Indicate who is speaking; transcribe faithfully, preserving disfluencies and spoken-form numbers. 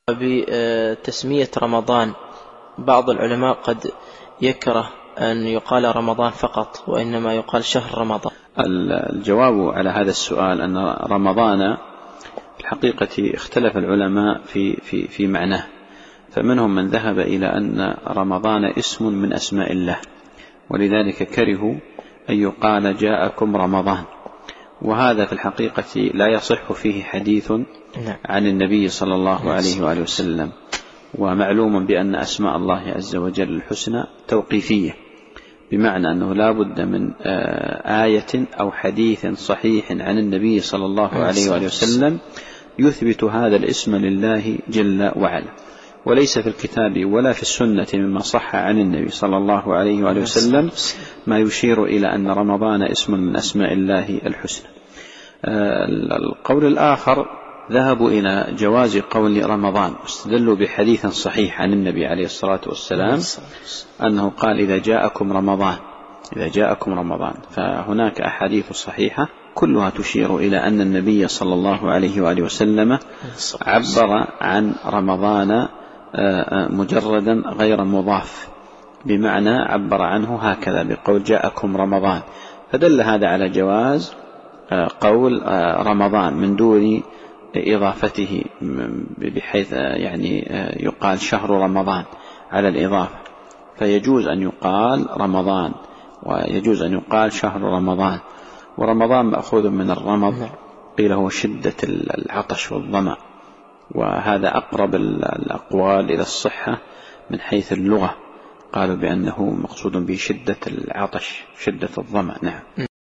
Speaker 1: بتسمية رمضان، بعض العلماء قد يكره أن يقال رمضان فقط وإنما يقال شهر رمضان.
Speaker 2: الجواب على هذا السؤال أن رمضان في الحقيقة اختلف العلماء في, في, في معناه، فمنهم من ذهب إلى أن رمضان اسم من أسماء الله، ولذلك كرهوا أن يقال جاءكم رمضان، وهذا في الحقيقة لا يصح فيه حديث عن النبي صلى الله عليه وآله وسلم. ومعلوم بأن أسماء الله عز وجل الحسنى توقيفية، بمعنى أنه لا بد من آية أو حديث صحيح عن النبي صلى الله عليه وآله وسلم يثبت هذا الاسم لله جل وعلا، وليس في الكتاب ولا في السنة مما صح عن النبي صلى الله عليه وآله وسلم ما يشير إلى أن رمضان اسم من أسماء الله الحسنى. القول الآخر ذهبوا إلى جواز قول رمضان، واستدلوا بحديث صحيح عن النبي عليه الصلاة والسلام أنه قال إذا جاءكم رمضان إذا جاءكم رمضان فهناك أحاديث صحيحة كلها تشير إلى أن النبي صلى الله عليه وآله وسلم عبر عن رمضان مجردا غير مضاف، بمعنى عبر عنه هكذا بقول جاءكم رمضان، فدل هذا على جواز قول رمضان من دون إضافته، بحيث يعني يقال شهر رمضان على الإضافة، فيجوز أن يقال رمضان ويجوز أن يقال شهر رمضان. ورمضان مأخوذ من الرمض، قيل هو شدة العطش والظمأ، وهذا أقرب الأقوال إلى الصحة من حيث اللغة، قالوا بأنه مقصود به شدة العطش شدة الظمأ. نعم.